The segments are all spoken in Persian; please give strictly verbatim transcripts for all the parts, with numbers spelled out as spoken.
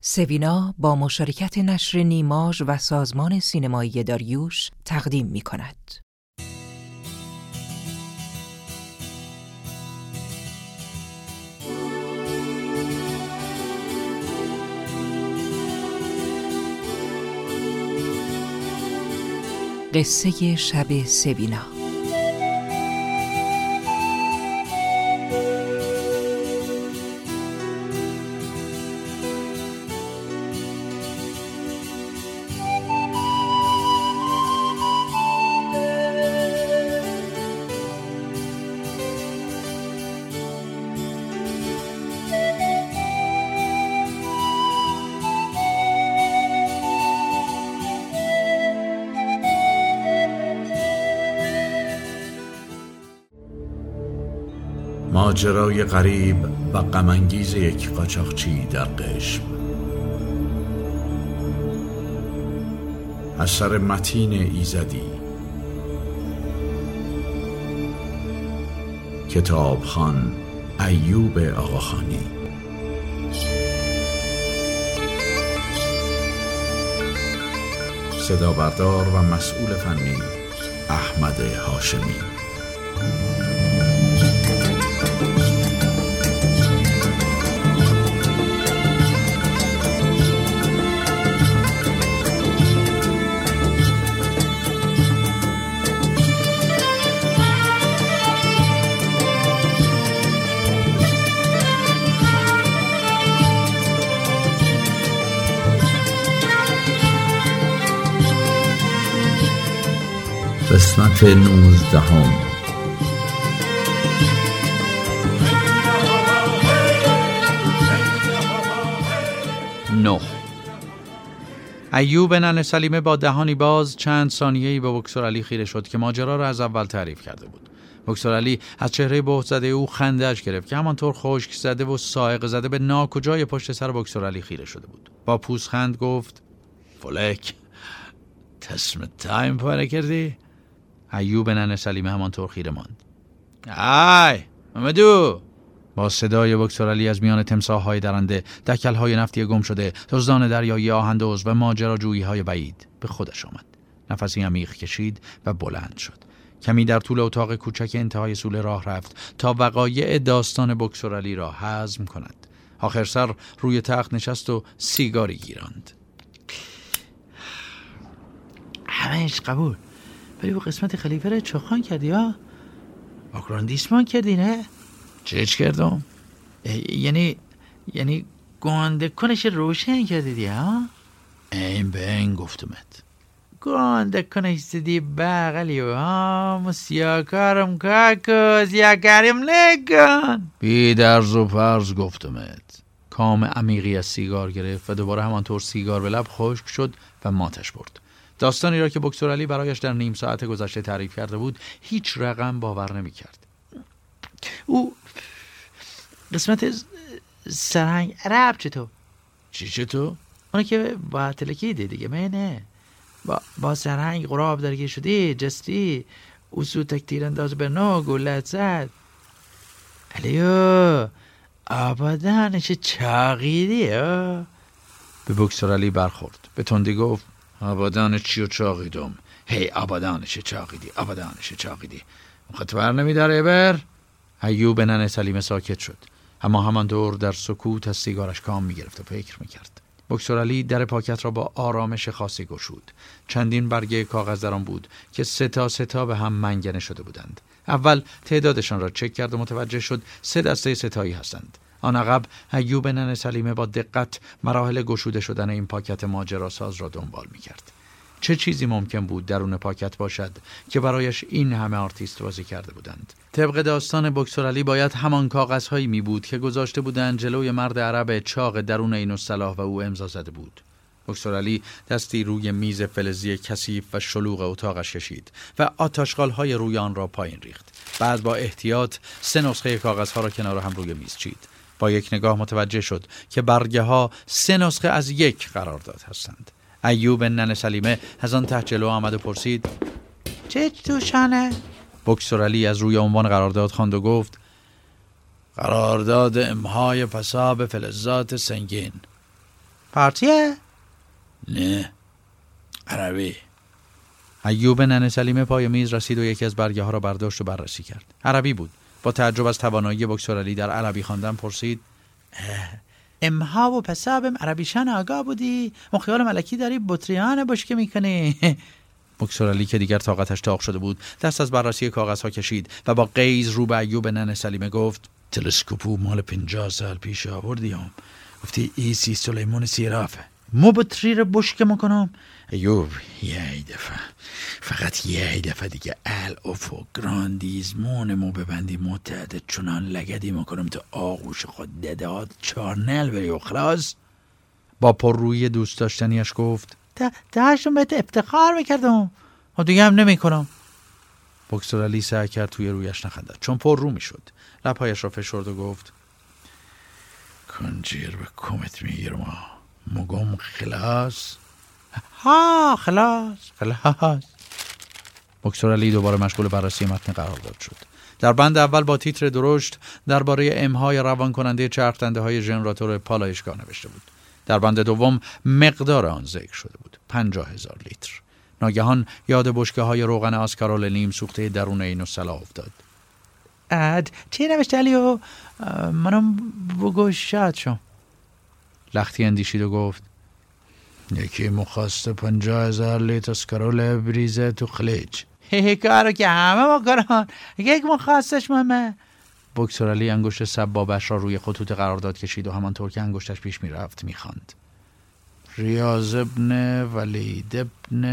سوینا با مشارکت نشر نیماژ و سازمان سینمایی داریوش تقدیم می کند. قصه شب سوینا. ماجرای غریب و غم‌انگیز یک قاچاقچی در قشم. اثر متین ایزدی. کتابخوان ایوب آقاخانی. صدا بردار و مسئول فنی احمد هاشمی. قسمت نوزدهم. نه. ایوب ننه سلیمه با دهانی باز چند ثانیه‌ای به بکسور علی خیره شد که ماجرا را از اول تعریف کرده بود. بکسور علی از چهره بهت زده او خنده‌اش گرفت که همانطور خشک زده و صاعقه زده به ناکجای پشت سر بکسور علی خیره شده بود. با پوزخند گفت: فلک تسم تایم پاره کردی؟ ایوب ننه سلیمه همانطور خیره ماند. ای محمدو! با صدای بکسور علی از میان تمساح‌های درنده، دکل‌های نفتی گم شده، دزدان دریایی آهندوز و ماجراجویی‌های بعید به خودش آمد. نفسی عمیق کشید و بلند شد. کمی در طول اتاق کوچک انتهای سوله راه رفت تا وقایع داستان بکسور علی را هضم کند. آخر سر روی تخت نشست و سیگاری گیراند. همه‌اش قبول، ولی با قسمت خلیفه را چخان کردی ها؟ آگراندیسمان کردی نه؟ چهچ کردم؟ یعنی یعنی گانده کنش روشن کردی دی ها؟ این به این گفتمت گانده کنش زدی بغلی ها. مسیاکارم کاکو سیاکارم نکن. بی درز و فرض گفتمت. کام عمیقی از سیگار گرفت و دوباره همانطور سیگار به لب خشک شد و ماتش برد. داستانی را که بکسور علی برایش در نیم ساعت گذشته تعریف کرده بود هیچ رقم باور نمی کرد. او قسمت سرهنگ عرب چطور؟ چی چطور؟ اونه که با تلکی دیگه منه با, با سرهنگ قراب درگیر شدی جستی اوسو تک تیر انداز به نو گلت زد. علیو آبادانش چاقیدی ها؟ به بکسور علی برخورد. به تندی گفت: آبادانش چی و چاقیدم؟ هی آبادانش چاقیدی آبادانش چاقیدی خطبر نمیداره بر؟ ایوب ننه سلیمه ساکت شد، اما همان دور در سکوت از سیگارش کام میگرفت و فکر میکرد. بکسور علی در پاکت را با آرامش خاصی گشود. چندین برگه کاغذ در آن بود که سه تا سه تا به هم منگنه شده بودند. اول تعدادشان را چک کرد و متوجه شد سه دسته ستایی هستند. آن عقب ایوب ننه سلیمه با دقت مراحل گشوده شدن این پاکت ماجراساز را دنبال میکرد. چه چیزی ممکن بود درون پاکت باشد که برایش این همه آرتیست بازی کرده بودند؟ طبق داستان بکسور علی باید همان کاغذهایی می بود که گذاشته بودند جلوی مرد عرب چاق درون عین الصلاح و او امضا زده بود. بکسور علی دستی روی میز فلزی کثیف و شلوغ اتاقش کشید و آتشغال‌های روی آن را پایین ریخت. بعد با احتیاط سه نسخه کاغذها را کنار هم روی میز چید. با یک نگاه متوجه شد که برگه ها سه نسخه از یک قرارداد هستند. ایوب ننه سلیمه از آن ته جلو آمد و پرسید: چه توشانه؟ بکسور علی از روی عنوان قرارداد خواند و گفت: قرارداد امهای پساب فلزات سنگین. پارتیه؟ نه، عربی. ایوب ننه سلیمه پای میز رسید و یکی از برگه ها را برداشت و بررسی کرد. عربی بود. با تعجب از توانایی بکسور علی در عربی خواندن پرسید: امها و پسابم عربیشان آگاه بودی؟ مخیال ملکی داری بطریان بشکه میکنی؟ بکسور علی که دیگر طاقتش تاق شده بود دست از بررسی کاغذها کشید و با غیظ رو به ایوب ننه سلیمه گفت: تلسکوپو مال پنجاه سال پیش آوردی هم گفتی ایسی سلیمان سیرافه. مو بطری رو بشکه میکنم. ایوب یه دفعه، فقط یه دفعه دیگه ال افو گراندیزمون مو ببندی متعدد چنان لگدی میکنم تا آغوش خود دداد چارنل بری و خلاص. با پر روی دوست داشتنیش گفت: داشتم بهت افتخار میکردم و دیگه هم نمی کنم. بکسور علی سعی کرد توی رویش نخندد چون پر رو میشد. لبهایش را فشرد و گفت: کنجیر به کمت میگیرم مگم خلاص. ها خلاص خلاص. بکسور علی دوباره مشغول بررسی متن قرارداد شد. در بند اول با تیتر درشت درباره امهای روان کننده چرخ های ژنراتور پالایشگاه نوشته بود. در بند دوم مقدار آن ذکر شده بود: پنجاه هزار لیتر. ناگهان یاد بشکه های روغن آسکارول نیم سوخته درون این صلاح افتاد. اد چی نوشته علیو؟ منم بگو شاد شم. لختی اندیشید و گفت: یکی مخواسته پنجاه هزار لیتر آسکارول بریزه تو خلیج. هی کارو که همه ما کاران یک مخواستش مهمه. بکسور علی انگشت سبابش را روی خطوط قرارداد کشید و همانطور که انگشتش پیش میرفت میخواند: ریاض ابن ولید ابن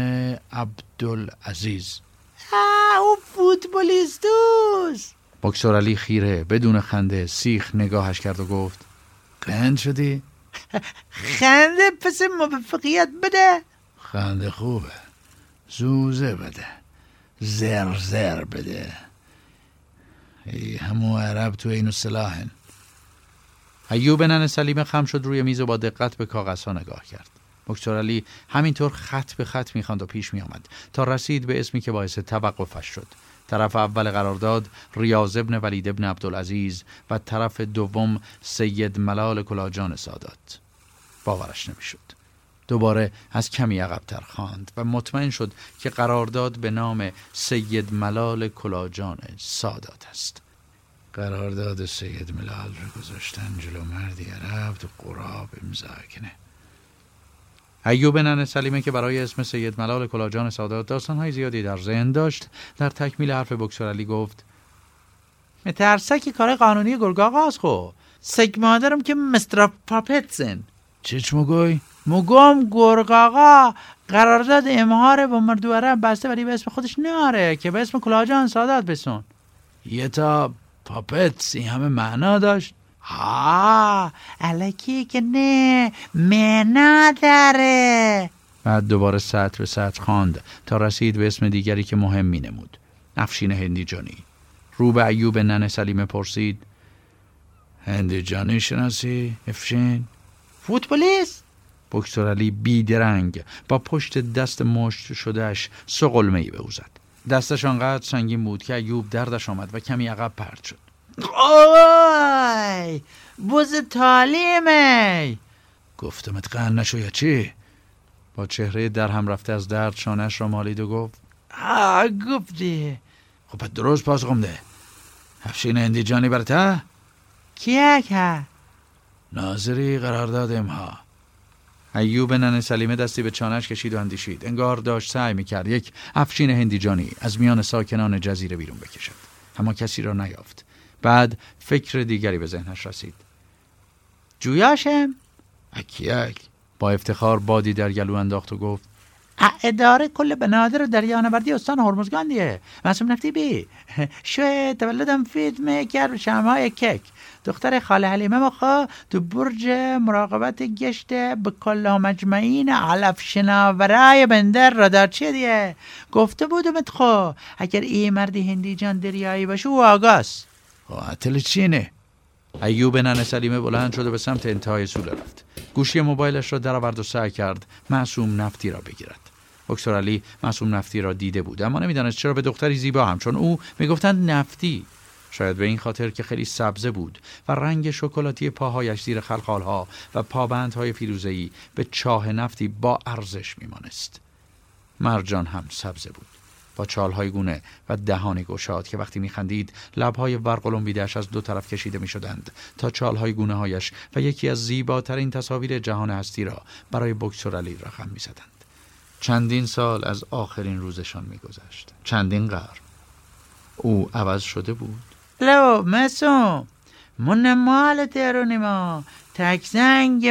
عبدالعزیز. آه او فوتبالیست دوست. بکسور علی خیره بدون خنده سیخ نگاهش کرد و گفت: قند شدی؟ خنده پس موفقیت بده. خنده خوبه، زوزه بده، زر زر بده. ای همو عرب تو اینو سلاحن. ایوب ننه سلیمه خم شد روی میز و با دقت به کاغذها نگاه کرد. بکسور علی همینطور خط به خط میخواند و پیش میآمد تا رسید به اسمی که باعث توقفش شد. طرف اول قرارداد ریاض ابن ولید ابن عبدالعزیز و طرف دوم سید ملال کلاجان سادات. باورش نمیشد. دوباره از کمی عقب‌تر خواند و مطمئن شد که قرارداد به نام سید ملال کلاجان سادات است. قرارداد سید ملال رو گذاشتن جلو مردی عرب تو قراب امضا کنه. ایوب ننه سلیمه که برای اسم سید ملال کلاجان سادات داستان‌های زیادی در ذهن داشت در تکمیل حرف بکسور علی گفت: مترسه که کار قانونی گرگاغاز خو سگ مادرم که مستر پاپتسن. چیچ مگوی؟ مگم گرگاغا قرارداد امهاره با مردو عرب بسته ولی به اسم خودش ناره که به اسم کلاجان سادات بسون. یه تا پاپتس این همه معنا داشت؟ ها الکی که نه معنا داره. بعد دوباره سطر به سطر خواند تا رسید به اسم دیگری که مهم می نمود: افشین هندیجانی. رو به ایوب ننه سلیمه پرسید: هندیجانی شناسی افشین؟ فوتبالیست؟ بکسور علی بیدرنگ با پشت دست مشت شدهش سقلمه‌ای به او زد. دستش آنقدر سنگین بود که ایوب دردش آمد و کمی عقب پرت شد. آی بوز تعلیمه. گفتمت قند نشو یا چی؟ با چهره در هم رفته از درد شانش را مالید و گفت: آه گفتی. خب پس درست پاس ده. افشین هندیجانی برته؟ کیه که؟ ناظری قرارداد امها. ایوب ننه سلیمه دستی به چانش کشید و اندیشید. انگار داشت سعی میکرد یک افشین هندیجانی از میان ساکنان جزیره بیرون بکشد، اما کسی را نیافت. بعد فکر دیگری به ذهنش رسید. جویاشم؟ اکیک. با افتخار بادی در گلو انداخت و گفت: اداره کل بنادر دریانوردی استان هرمزگان دیه. معصوم نفتی بی شو تولدم فید میکر شمهای کک. دختر خاله حلیمه مخا تو برج مراقبت گشته به کلا مجمعین علف شناورای بندر رادار چیه دیه. گفته بودمت خو اگر ای مردی هندیجان دریایی باشه و آگاست. قاتل چینه؟ ایوب ننه سلیمه بلند شده به سمت انتهای سوله رفت. گوشی موبایلش را درآورد و سعی کرد معصوم نفتی را بگیرد. بکسور علی معصوم نفتی را دیده بود اما نمیدانست چرا به دختری زیبا همچون او میگفتند نفتی. شاید به این خاطر که خیلی سبزه بود و رنگ شکلاتی پاهایش زیر خلخالها و پابندهای فیروزه‌ای به چاه نفتی با ارزش میمانست. مرجان هم سبزه بود، با چالهای گونه و دهانی گشاد که وقتی میخندید لبهای ورقلومبیده‌اش از دو طرف کشیده میشدند تا چالهای گونه هایش و یکی از زیباترین تصاویر جهان هستی را برای بکسورعلی رقم میزدند. چندین سال از آخرین روزشان میگذشت، چندین قرن. او عوض شده بود. لو مسوم من مال تهرونی ما تک زنگ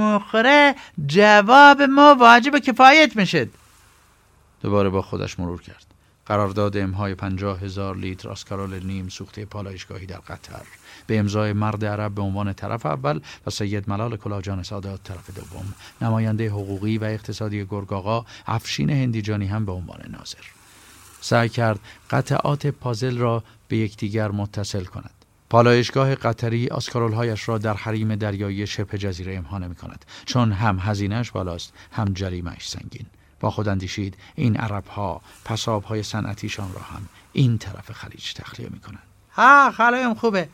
مخره جواب ما واجب کفایت میشد. دوباره با خودش مرور کرد. قرارداد امهای پنجاه هزار لیتر آسکارول نیم سوخته پالایشگاهی در قطر به امضای مرد عرب به عنوان طرف اول و سید ملال کلاجان سادات طرف دوم، نماینده حقوقی و اقتصادی گرگاغا افشین هندیجانی هم به عنوان ناظر. سعی کرد قطعات پازل را به یکدیگر متصل کند. پالایشگاه قطری آسکارولهایش را در حریم دریایی شبه جزیره امضا نمی کند، چون هم هزینه‌اش بالاست هم جریمه‌اش سنگین. با خود اندیشید این عرب‌ها پساب‌های صنعتیشان را هم این طرف خلیج تخلیه می‌کنند. ها خالایم خوبه.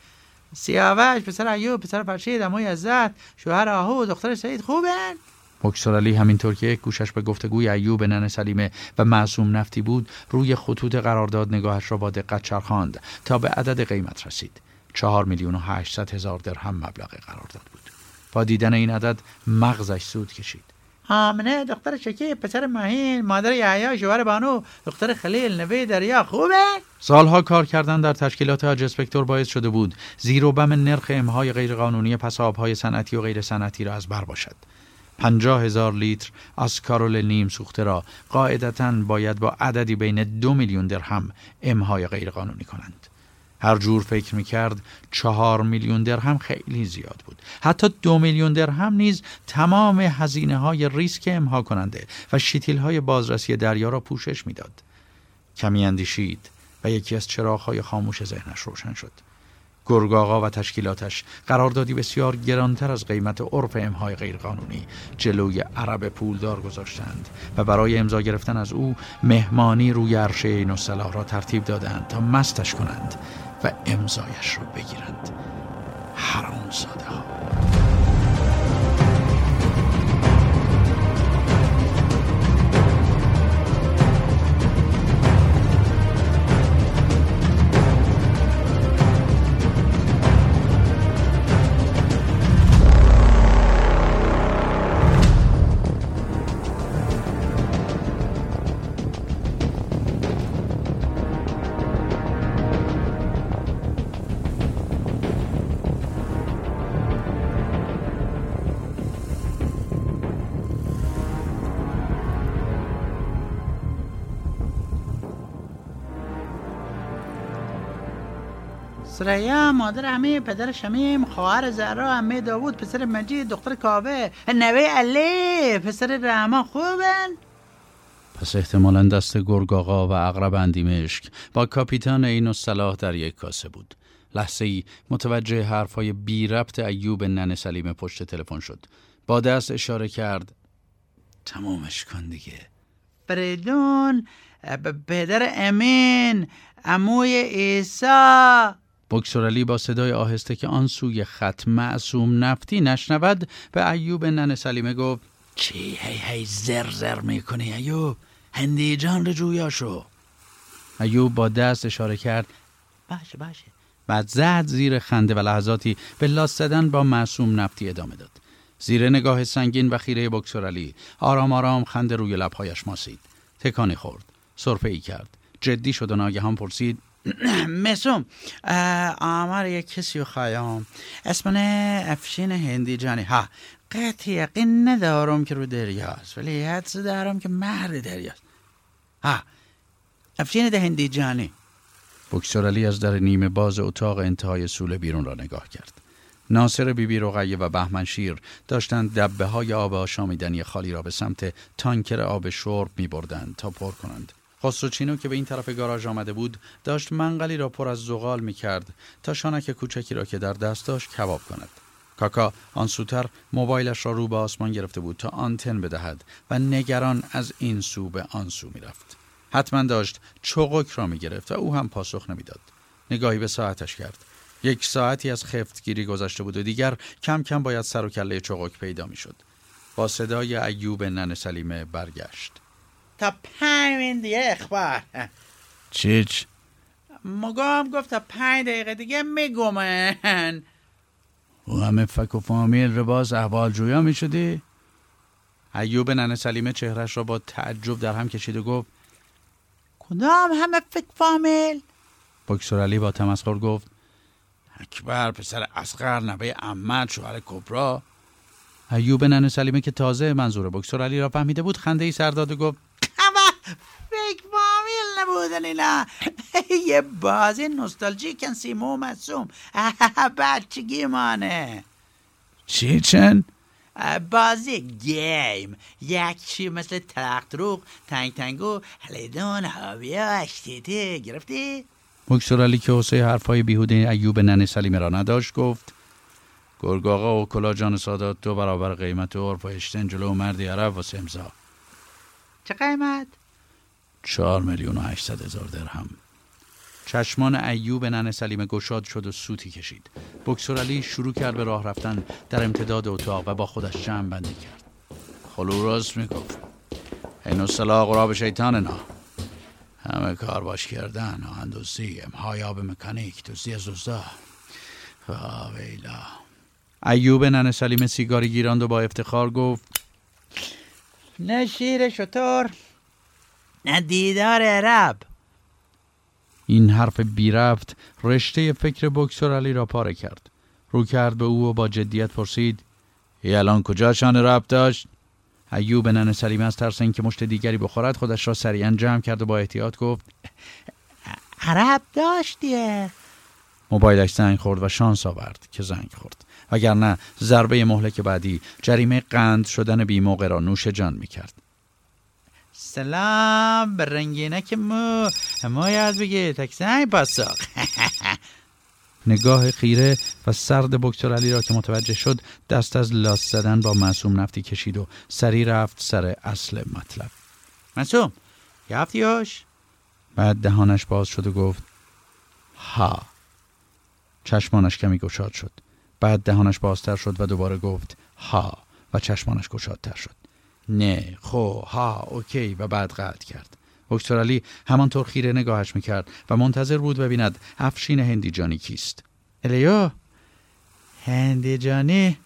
سیاوش پسر ایوب پسر فرشید عموی عزت شوهر آهو دختر سعید خوبن؟ بکسورعلی همینطور که یک گوشش به گفتگوی ایوب ننه سلیمه و معصوم نفتی بود روی خطوط قرارداد نگاهش را با دقت چرخاند تا به عدد قیمت رسید. چهار میلیون و هشتصد هزار درهم مبلغ قرارداد بود. با دیدن این عدد مغزش سود کشید. آمنه دختر شکیب پسر مهین مادر یحیی شوهر بانو دختر خلیل نوه دریا خوبه؟ سالها کار کردن در تشکیلات حاج اسپکتور باعث شده بود زیر و بم نرخ امهای غیرقانونی پساب‌های صنعتی و غیر صنعتی را از بر باشد. پنجاه هزار لیتر آسکارول نیم سوخته را قاعدتاً باید با عددی بین دو میلیون درهم امهای غیرقانونی کنند. هر جور فکر میکرد چهار میلیون درهم خیلی زیاد بود. حتی دو میلیون درهم نیز تمام هزینه های ریسک امها کننده و شیتیل های بازرسی دریا را پوشش میداد. کمی اندیشید و یکی از چراغ‌های خاموش ذهنش روشن شد. گرگاغا و تشکیلاتش قراردادی بسیار گرانتر از قیمت عرف امهای غیرقانونی جلوی عرب پولدار گذاشتند و برای امضا گرفتن از او مهمانی روی عرشه عین الصلاح را ترتیب دادند تا مستش کنند و امضایش را بگیرند. حرامزاده ها. سریا مادر عمه پدر شمیم خواهر زهرا عمه داوود پسر مجید دختر کاوه نوه علی پسر رحمان خوبن؟ پس احتمالاً دست گرگاغا و عقرب اندیمشک با کاپیتان عین الصلاح در یک کاسه بود. لحظه ای متوجه حرفای بی ربط ایوب ننه سلیمه پشت تلفن شد. با دست اشاره کرد تمامش کن دیگه. فریدون پدر امین عموی عیسی. بکسورعلی با صدای آهسته که آن سوی خط معصوم نفتی نشنود به ایوب ننه سلیمه گفت چی هی هی زر زر میکنی ایوب؟ هندی جان رجویا شو. ایوب با دست اشاره کرد باشه باشه. بعد زد زیر خنده و لحظاتی به لاس زدن با معصوم نفتی ادامه داد. زیر نگاه سنگین و خیره بکسورعلی آرام آرام خنده روی لبهایش ماسید. تکانی خورد، سرفه ای کرد، جدی شد و ناگهان پرسید مسوم آمار یک کسی رو خواهیم اسمانه افشین هندی جانی. ها قطع یقین ندارم که رو دریاست ولی حدس دارم که مهر دریاست. ها افشین ده هندی جانی. بکسورعلی از در نیمه باز اتاق انتهای سوله بیرون را نگاه کرد. ناصر بیبی رقیه و بهمن شیر داشتند دبه های آب آشامیدنی خالی را به سمت تانکر آب شرب می بردند تا پر کنند. خسروچینو که به این طرف گاراژ آمده بود داشت منقلی را پر از زغال می کرد تا شانک کوچکی را که در دست داشت کباب کند. کاکا آن سوتر موبایلش را رو به آسمان گرفته بود تا آنتن بدهد و نگران از این سو به آن سو می رفت. حتما داشت چغک را می گرفت و او هم پاسخ نمی داد. نگاهی به ساعتش کرد. یک ساعتی از خفتگیری گذشته بود و دیگر کم کم باید سر و کله چغک پیدا می شد. با صدای ایوب ننه سلیمه برگشت. تا پنج من دیگه اخبار. چیچ؟ مگم گفت تا پنج دقیقه دیگه میگمن. او همه فک و فامیل رو باز احوال جویا می شدی؟ ایوب ننه سلیمه چهرش را با تعجب در هم کشید و گفت کدام همه فک فامیل؟ بکسورالی با تمسخر گفت اکبر پسر اصغر نوه عمت شوهر کبرا. ایوب ننه سلیمه که تازه منظور بکسورالی را فهمیده بود خنده ای سر داد و گفت فک فامیل نبودن اینا. یه بازی نوستالژیکن سیمو معصوم. بچگی مانه. چی چن؟ بازی گیم. یک چی مثل ترخت روغ، تنگ تنگو، هلیدون، هاویا، اشتیتی. گرفتی؟ بکسورالی که حوصله حرفای بیهوده ایوب ننه سلیمه را نداشت گفت گرگ آقا و کلا جان سادات دو برابر قیمت و عرف و اشتن جلو مردی عرب واسه امضا. چه قیمت؟ چهار میلیون و هشتصد هزار درهم. چشمان ایوب ننه سلیمه گشاد شد و سوتی کشید. بکسورالی شروع کرد به راه رفتن در امتداد اتاق و با خودش جمع بندی کرد. خلو راست میگفت. این اصطلاح قراب شیطان نا. همه کار باش کردن، آهندوزی، امهای آب مکانیک، دوزی از دوزا. ویلا. ایوب ننه سلیمه سیگاری گیراند و با افتخار گفت نه شیر شطور، نه دیدار عرب. این حرف بی ربط رشته فکر بکسورالی را پاره کرد. رو کرد به او و با جدیت پرسید ای الان کجا شان ربط داشت؟ ایوب ننه سلیمه از ترس اینکه مشت دیگری بخورد خودش را سریعا جمع کرد و با احتیاط گفت عرب داشتیه. موبایلش زنگ خورد و شانس آورد که زنگ خورد، وگرنه ضربه مهلک بعدی جریمه قند شدن بی موقع را نوش جان می کرد. سلام به رنگینک مو ما یاد بگی تکسنگ پاسخ. نگاه خیره و سرد بکسورالی را که متوجه شد دست از لاس زدن با معصوم نفتی کشید و سری رفت سر اصل مطلب. معصوم یافتیوش؟ بعد دهانش باز شد و گفت ها. چشمانش کمی گشاد شد. بعد دهانش بازتر شد و دوباره گفت ها و چشمانش گشادتر شد. نه خو ها اوکی و بعد قطع کرد. بکسورالی همانطور خیره نگاهش میکرد و منتظر بود ببیند افشین هندیجانی کیست. الیو هندیجانی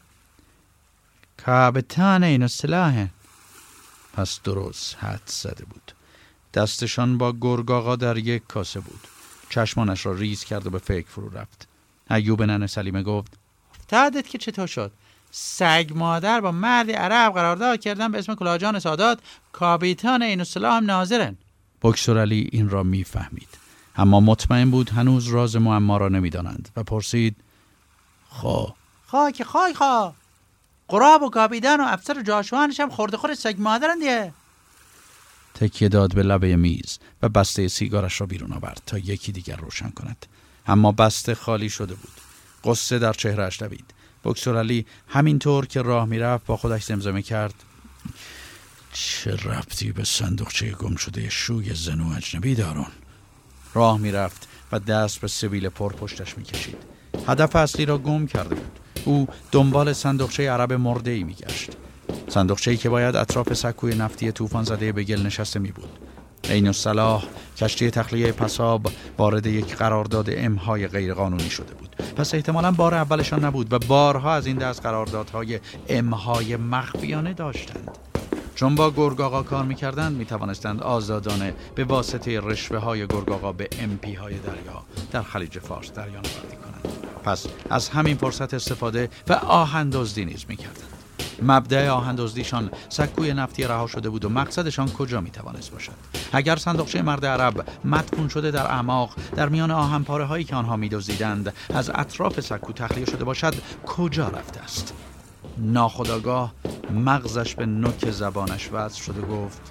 کابتان این اصطلاحه. پس درست حد زده بود. دستشان با گرگ آقا در یک کاسه بود. چشمانش را ریز کرد و به فکر فرو رفت. ایوب ننه سلیمه گفت افتادت که چطور شد؟ سگ مادر با مردی عرب قرارداد کردن به اسم کلاجان سادات، کابیتان این اصطلاح هم ناظرن. بکسورالی این را میفهمید، اما مطمئن بود هنوز راز معما را نمیدانند و پرسید خا خا که خای خا قراب و کابیدان و افسر و جاشوانش هم خورده خور سگ مادرن دیگه. تکیه داد به لبه میز و بسته سیگارش را بیرون آورد تا یکی دیگر روشن کند، اما بسته خالی شده بود. قصه در چهرهش دوید. بکسورالی همینطور که راه میرفت با خودش زمزمه کرد چه ربطی به صندوقچه گم شده شوی زن و اجنبی دارون؟ راه میرفت و دست به سبیل پر پشتش میکشید. هدف اصلی را گم کرده بود. او دنبال صندوقچه عرب مرده ای میگشت. صندوقچه‌ای که باید اطراف سکوی نفتی طوفان زده به گل نشسته می بود. عین الصلاح کشتی تخلیه پساب وارد یک قرارداد امهای غیرقانونی شده بود. پس احتمالاً بار اولشان نبود و بارها از این دست قراردادهای امهای مخفیانه داشتند. چون با گرگ آقا کار می‌کردند می‌توانستند آزادانه به واسطه رشوه های گرگ آقا به ام پی های دریا در خلیج فارس دریانوردی کنند. پس از همین فرصت استفاده و آهن دزدی نیز می‌کردند. مبدأ آهن دزدیشان سکوی نفتی رها شده بود و مقصدشان کجا میتوانست باشد؟ اگر صندوقچه مرد عرب مدفون شده در اعماق در میان آهن پاره هایی که آنها میدزدیدند از اطراف سکو تخلیه شده باشد، کجا رفته است؟ ناخودآگاه مغزش به نوک زبانش وصل شده گفت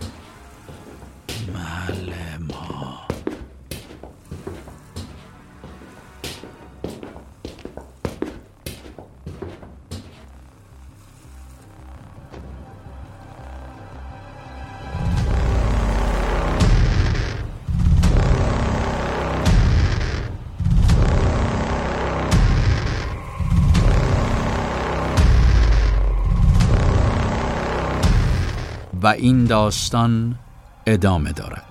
محل ما. و این داستان ادامه دارد.